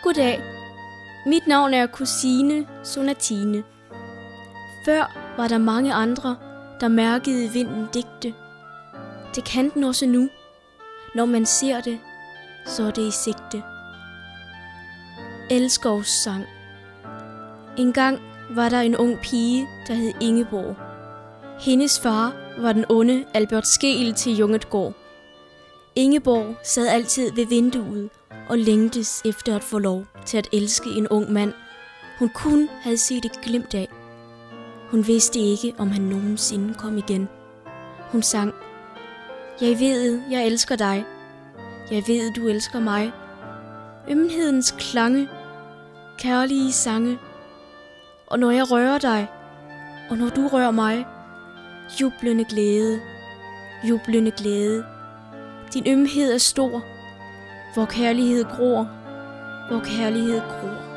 Goddag. Mit navn er Kusine Sonatine. Før var der mange andre, der mærkede vinden digte. Det kan den også nu. Når man ser det, så er det i sigte. Elskovssang. Engang var der en ung pige, der hed Ingeborg. Hendes far var den onde Albert Skeel til Jungetgård. Ingeborg sad altid ved vinduet og længtes efter at få lov til at elske en ung mand, hun kun havde set et glimt af. Hun vidste ikke, om han nogensinde kom igen. Hun sang: Jeg ved, jeg elsker dig. Jeg ved, du elsker mig. Ømhedens klange, kærlige sange. Og når jeg rører dig, og når du rører mig, jublende glæde, jublende glæde. Din ømhed er stor, hvor kærlighed gror, hvor kærlighed gror.